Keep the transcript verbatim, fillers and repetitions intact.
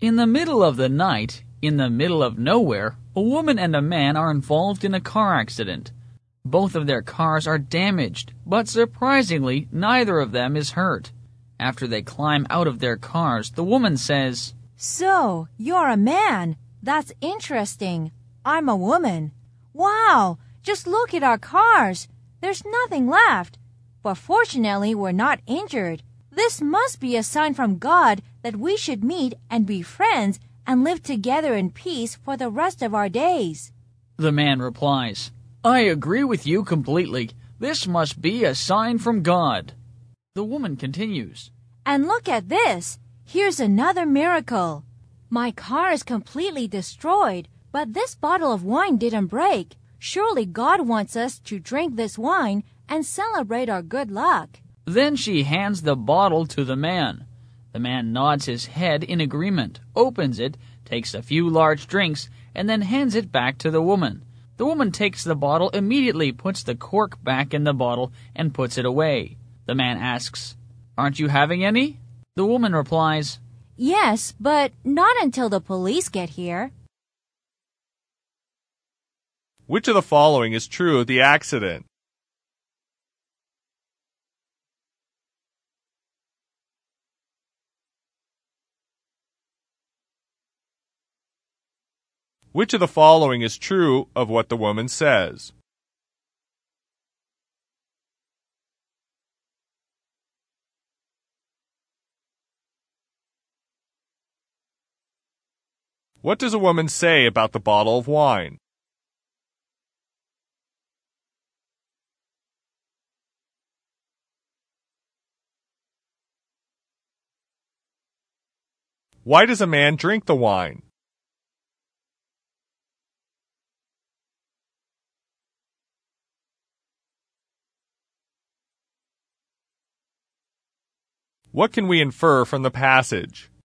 In the middle of the night, in the middle of nowhere, a woman and a man are involved in a car accident. Both of their cars are damaged, but surprisingly, neither of them is hurt. After they climb out of their cars, the woman says, "So, you're a man. That's interesting. I'm a woman. Wow, just look at our cars. There's nothing left. But fortunately, we're not injured. This must be a sign from God that we should meet and be friends and live together in peace for the rest of our days." The man replies, "I agree with you completely. This must be a sign from God." The woman continues, "And look at this. Here's another miracle. My car is completely destroyed, but this bottle of wine didn't break. Surely God wants us to drink this wine and celebrate our good luck." Then she hands the bottle to the man. The man nods his head in agreement, opens it, takes a few large drinks, and then hands it back to the woman. The woman takes the bottle, immediately puts the cork back in the bottle, and puts it away. The man asks, "Aren't you having any?" The woman replies, "Yes, but not until the police get here." Which of the following is true of the accident? Which of the following is true of what the woman says? What does a woman say about the bottle of wine? Why does a man drink the wine? What can we infer from the passage?